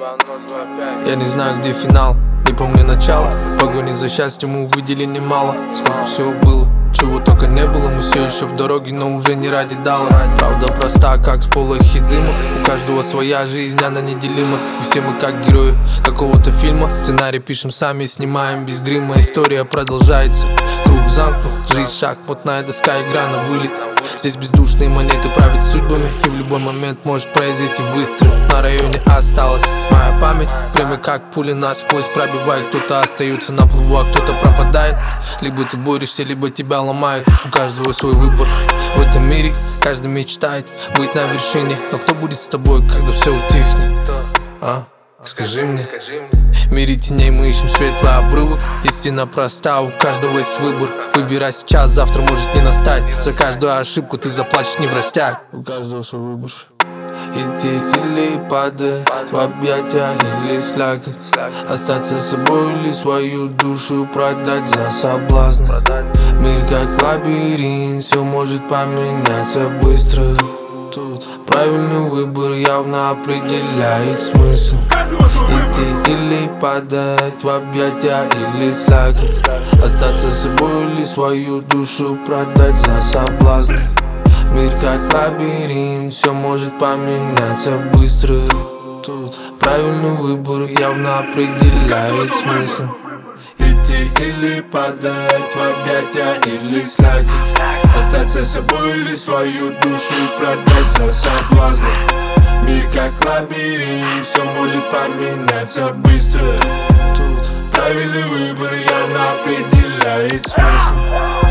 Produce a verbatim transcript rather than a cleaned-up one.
Я не знаю, где финал, не помню начало. В погоне за счастьем мы увидели немало. Сколько всего было, чего только не было. Мы все еще в дороге, но уже не ради дала. Правда проста, как сполохи дыма. У каждого своя жизнь, она неделима. И все мы как герои какого-то фильма. Сценарий пишем сами, снимаем без грима. История продолжается, круг замкнут. Жизнь шахматная доска, игра на вылет. Здесь бездушные монеты правят судьбами. И в любой момент может произойти выстрел. На районе осталась моя память. Время как пули насквозь пробивает. Кто-то остается на плаву, а кто-то пропадает. Либо ты борешься, либо тебя ломают. У каждого свой выбор. В этом мире каждый мечтает быть на вершине. Но кто будет с тобой, когда все утихнет? А? Скажи мне. В мире теней мы ищем светлый обрывок. Истина проста, у каждого есть выбор. Выбирай сейчас, завтра может не настать. За каждую ошибку ты заплачешь не в растяг. У каждого свой выбор. Идти или падать в объятия, или слякоть. Остаться с собой или свою душу продать за соблазн. Мир как лабиринт, все может поменяться быстро. Тут правильный выбор явно определяет смысл. Идти или падать в объятия, или слякоть. Остаться с собой или свою душу продать за соблазн. Мир как лабиринт, все может поменяться быстро. Тут правильный выбор явно определяет смысл. Идти или падать в объятия, или слякоть. Остаться с собой или свою душу продать за соблазн. Мир как лабиринт, все может поменяться быстро. Тут правильный выбор явно определяет смысл.